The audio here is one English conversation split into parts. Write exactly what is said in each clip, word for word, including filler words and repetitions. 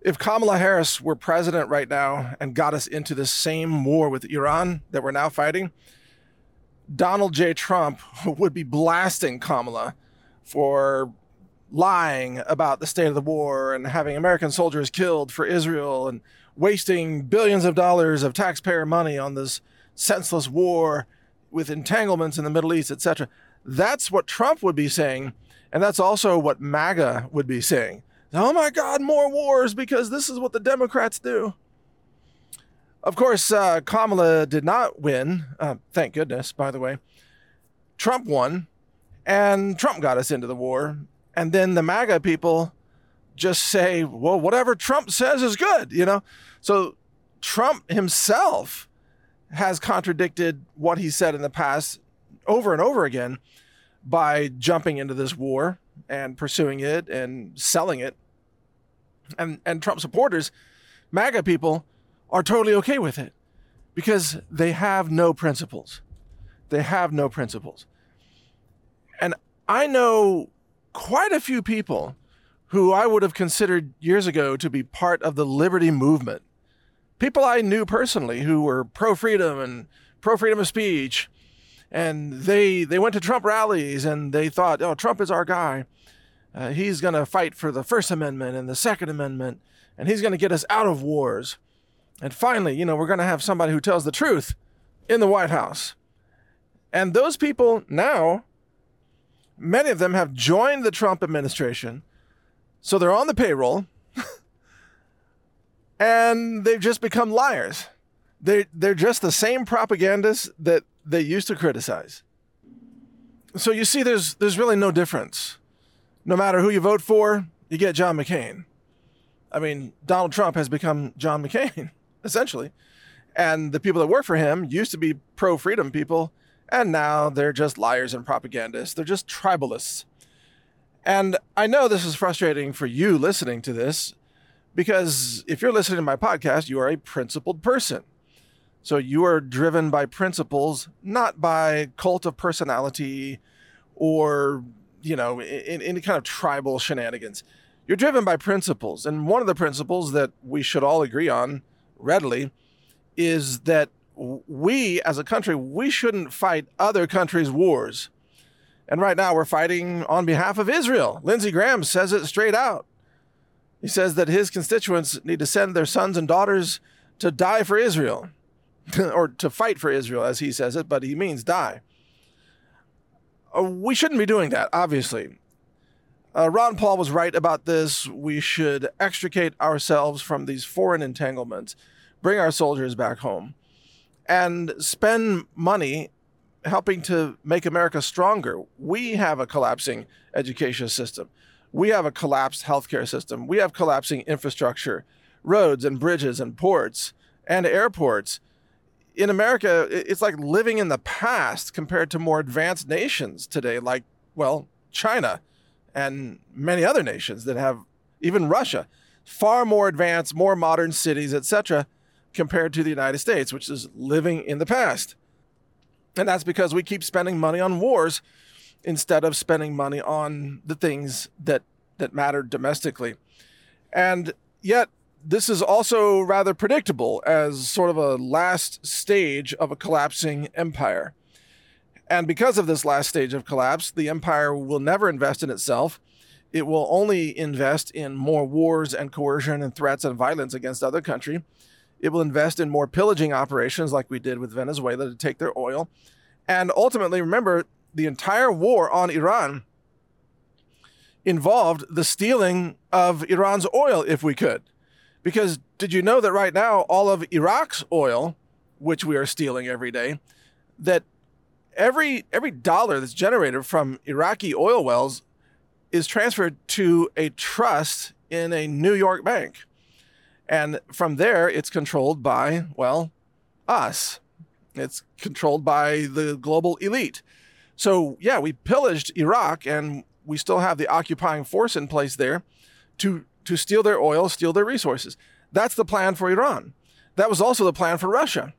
If Kamala Harris were president right now and got us into the same war with Iran that we're now fighting, Donald J. Trump would be blasting Kamala for lying about the state of the war and having American soldiers killed for Israel and wasting billions of dollars of taxpayer money on this senseless war with entanglements in the Middle East, et cetera. That's what Trump would be saying, and that's also what MAGA would be saying. Oh my God, more wars because this is what the Democrats do. Of course, uh, Kamala did not win. Uh, thank goodness, by the way. Trump won, and Trump got us into the war. And then the MAGA people just say, well, whatever Trump says is good, you know? So Trump himself has contradicted what he said in the past over and over again by jumping into this war and pursuing it and selling it. And and Trump supporters, MAGA people, are totally okay with it because they have no principles. They have no principles. And I know quite a few people who I would have considered years ago to be part of the liberty movement. People I knew personally who were pro-freedom and pro-freedom of speech. And they they went to Trump rallies and they thought, oh, Trump is our guy. Uh, he's going to fight for the First Amendment and the Second Amendment, and he's going to get us out of wars. And finally, you know, we're going to have somebody who tells the truth in the White House. And those people now, many of them have joined the Trump administration, so they're on the payroll, and they've just become liars. They, they're just the same propagandists that they used to criticize. So you see, there's there's really no difference. No matter who you vote for, you get John McCain. I mean, Donald Trump has become John McCain, essentially. And the people that work for him used to be pro-freedom people, and now they're just liars and propagandists. They're just tribalists. And I know this is frustrating for you listening to this, because if you're listening to my podcast, you are a principled person. So you are driven by principles, not by cult of personality or, you know, in any kind of tribal shenanigans. You're driven by principles. And one of the principles that we should all agree on readily is that we, as a country, we shouldn't fight other countries' wars. And right now we're fighting on behalf of Israel. Lindsey Graham says it straight out. He says that his constituents need to send their sons and daughters to die for Israel, or to fight for Israel, as he says it, but he means die. Uh, we shouldn't be doing that, obviously. Uh, Ron Paul was right about this. We should extricate ourselves from these foreign entanglements, bring our soldiers back home, and spend money helping to make America stronger. We have a collapsing education system. We have a collapsed healthcare system. We have collapsing infrastructure, roads and bridges and ports and airports. In America, it's like living in the past compared to more advanced nations today, like, well, China and many other nations that have, even Russia, far more advanced, more modern cities, et cetera, compared to the United States, which is living in the past. And that's because we keep spending money on wars instead of spending money on the things that, that matter domestically. And yet, this is also rather predictable as sort of a last stage of a collapsing empire. And because of this last stage of collapse, the empire will never invest in itself. It will only invest in more wars and coercion and threats and violence against other country. It will invest in more pillaging operations like we did with Venezuela to take their oil. And ultimately, remember, the entire war on Iran involved the stealing of Iran's oil, if we could. Because did you know that right now, all of Iraq's oil, which we are stealing every day, that every every dollar that's generated from Iraqi oil wells is transferred to a trust in a New York bank. And from there, it's controlled by, well, us. It's controlled by the global elite. So, yeah, we pillaged Iraq, and we still have the occupying force in place there to to steal their oil, steal their resources. That's the plan for Iran. That was also the plan for Russia.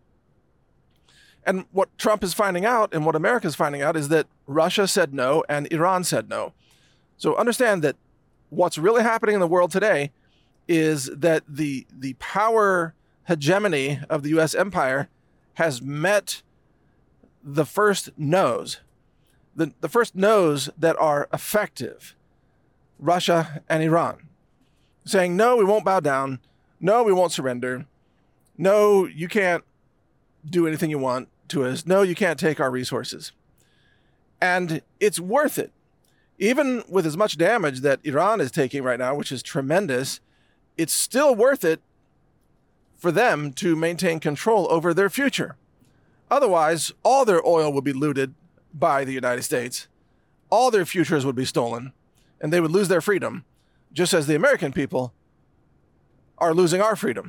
And what Trump is finding out and what America is finding out is that Russia said no and Iran said no. So understand that what's really happening in the world today is that the the power hegemony of the U S empire has met the first no's, the, the first no's that are effective, Russia and Iran, saying, no, we won't bow down. No, we won't surrender. No, you can't do anything you want to us. No, you can't take our resources. And it's worth it. Even with as much damage that Iran is taking right now, which is tremendous, it's still worth it for them to maintain control over their future. Otherwise, all their oil would be looted by the United States. All their futures would be stolen, and they would lose their freedom, just as the American people are losing our freedom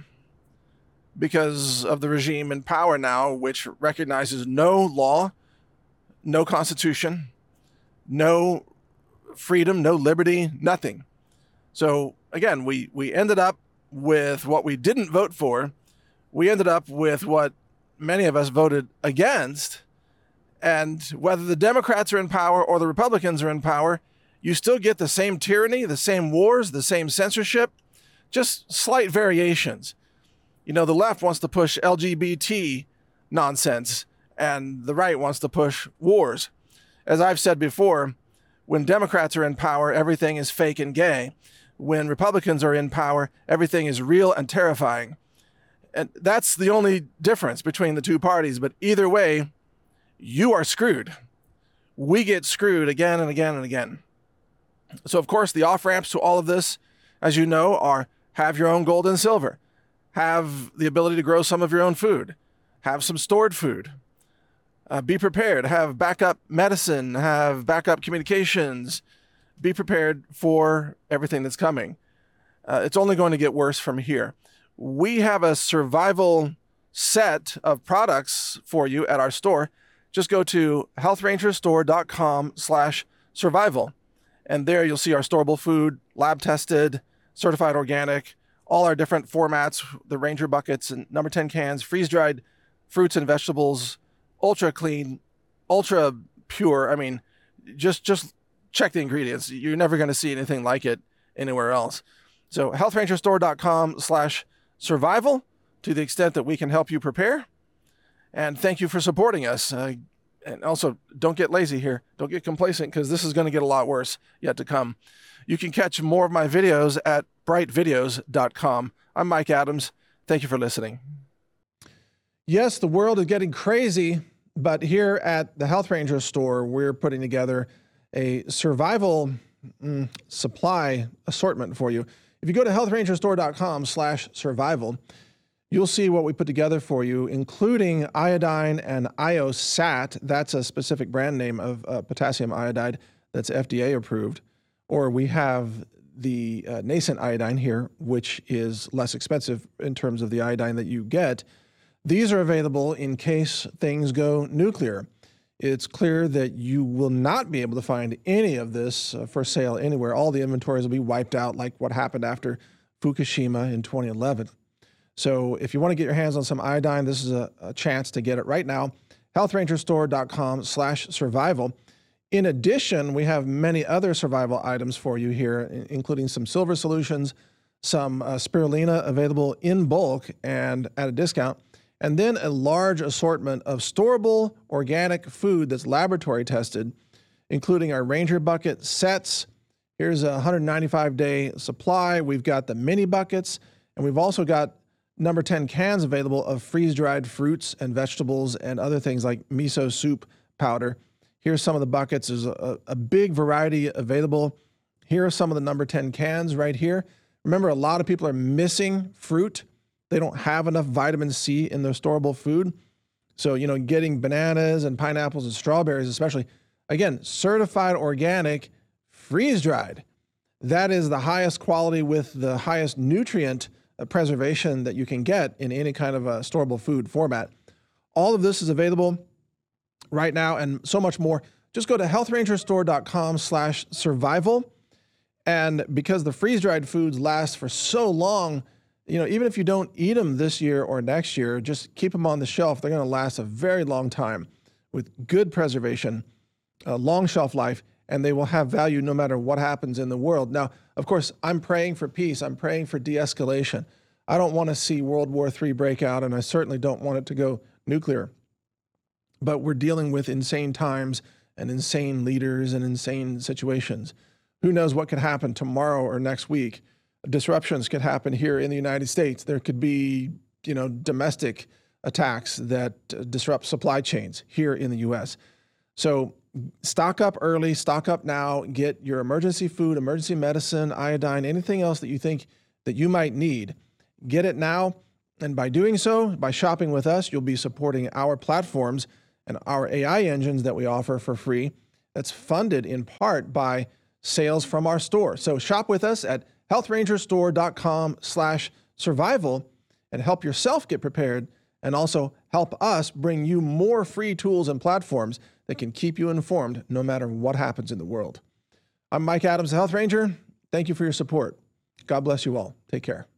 because of the regime in power now, which recognizes no law, no constitution, no freedom, no liberty, nothing. So again, we, we ended up with what we didn't vote for. We ended up with what many of us voted against. And whether the Democrats are in power or the Republicans are in power, you still get the same tyranny, the same wars, the same censorship, just slight variations. You know, the left wants to push L G B T nonsense, and the right wants to push wars. As I've said before, when Democrats are in power, everything is fake and gay. When Republicans are in power, everything is real and terrifying. And that's the only difference between the two parties. But either way, you are screwed. We get screwed again and again and again. So, of course, the off-ramps to all of this, as you know, are have your own gold and silver, have the ability to grow some of your own food, have some stored food, uh, be prepared, have backup medicine, have backup communications, be prepared for everything that's coming. Uh, it's only going to get worse from here. We have a survival set of products for you at our store. Just go to health ranger store dot com slash survival. And there you'll see our storable food, lab tested, certified organic, all our different formats, the Ranger buckets and number ten cans, freeze-dried fruits and vegetables, ultra clean, ultra pure. I mean, just, just check the ingredients. You're never going to see anything like it anywhere else. So health ranger store dot com slash survival to the extent that we can help you prepare. And thank you for supporting us. Uh, and also, don't get lazy here. Don't get complacent, because this is going to get a lot worse yet to come. You can catch more of my videos at bright videos dot com. I'm Mike Adams. Thank you for listening. Yes, the world is getting crazy, but here at the Health Ranger store, we're putting together a survival mm, supply assortment for you. If you go to health ranger store dot com slash survival, you'll see what we put together for you, including iodine and IoSat. That's a specific brand name of uh, potassium iodide that's F D A approved. Or we have the uh, nascent iodine here, which is less expensive in terms of the iodine that you get. These are available in case things go nuclear. It's clear that you will not be able to find any of this uh, for sale anywhere. All the inventories will be wiped out, like what happened after Fukushima in twenty eleven. So if you want to get your hands on some iodine, this is a, a chance to get it right now. health ranger store dot com slash survival. In addition, we have many other survival items for you here, including some silver solutions, some uh, spirulina available in bulk and at a discount, and then a large assortment of storable organic food that's laboratory tested, including our Ranger bucket sets. Here's a one hundred ninety-five day supply. We've got the mini buckets, and we've also got number ten cans available of freeze-dried fruits and vegetables and other things like miso soup powder. Here's some of the buckets. There's a, a big variety available. Here are some of the number ten cans right here. Remember, a lot of people are missing fruit. They don't have enough vitamin C in their storable food. So, you know, getting bananas and pineapples and strawberries especially, again, certified organic, freeze-dried. That is the highest quality with the highest nutrient preservation that you can get in any kind of a storable food format. All of this is available right now and so much more. Just go to health ranger store dot com slash survival. And because the freeze-dried foods last for so long, you know, even if you don't eat them this year or next year, just keep them on the shelf. They're going to last a very long time with good preservation, a long shelf life, and they will have value no matter what happens in the world. Now, of course, I'm praying for peace. I'm praying for de-escalation. I don't want to see World War Three break out, and I certainly don't want it to go nuclear. But we're dealing with insane times and insane leaders and insane situations. Who knows what could happen tomorrow or next week? Disruptions could happen here in the United States. There could be, you know, domestic attacks that uh, disrupt supply chains here in the U S. So stock up early, stock up now, get your emergency food, emergency medicine, iodine, anything else that you think that you might need. Get it now. And by doing so, by shopping with us, you'll be supporting our platforms and our A I engines that we offer for free. That's funded in part by sales from our store. So shop with us at health ranger store dot com slash survival and help yourself get prepared, and also help us bring you more free tools and platforms that can keep you informed no matter what happens in the world. I'm Mike Adams, the Health Ranger. Thank you for your support. God bless you all. Take care.